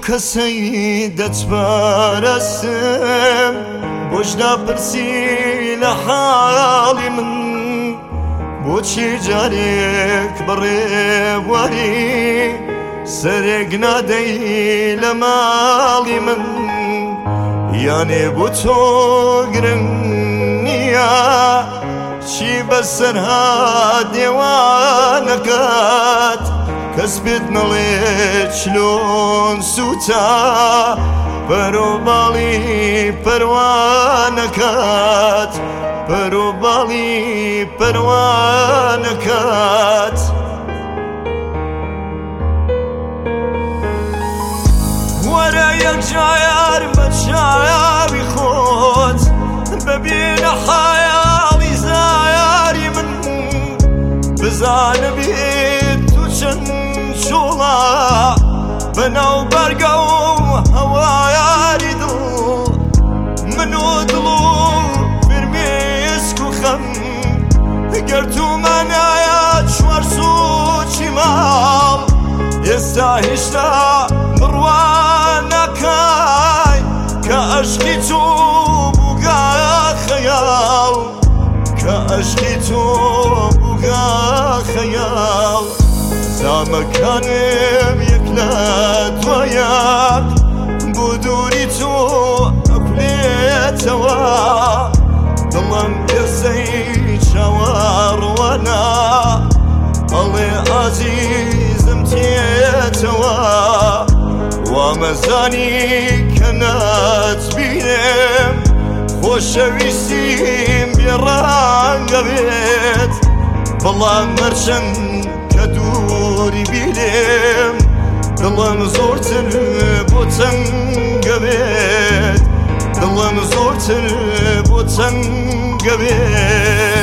کەسەی دەچپارەستم بۆش ناپرسی لە حاڵی من بۆچی جارێک بەڕێوەری سەرێک نادەی لە ماڵی من یانێ بۆ تۆ گرنگ نییە چی بەسەر هات دێوانەکات کەس پێت نەڵێ چلۆن سووتە بەرۆ باڵی پەروانەکات بەرۆ باڵی پەروانەکات وەرە یەکجار بە چاوی خۆت ببینە حایاڵی زایاری من بزانە بێت تو چەند چۆڵە بەناو بەرگە و هەوایاری دڵ من و دڵ و فرمێسک و خەم گەر تومانایە چوار سوچی ماڵ ئێستا هێشتا بڕوان ناکای کە عەشقی تۆ بووگا خەیاڵ کە عەشقی تۆ بووگا خەیاڵ زامەکانم یەک لە دوایەک بۆ دووری تۆ ئەکولێتەوە دڵم ئێسەی چاوەڕوانە ئەڵێ ئازیزم تێتەوە وامەزانی کە ناتبینم خۆشەویستیم بێڕەنگە بێت بەڵام هەرچەند کە دووری بینم دڵم زۆرتر بۆ تەنگە بێت دڵم زۆرتر بۆ تەنگە بێت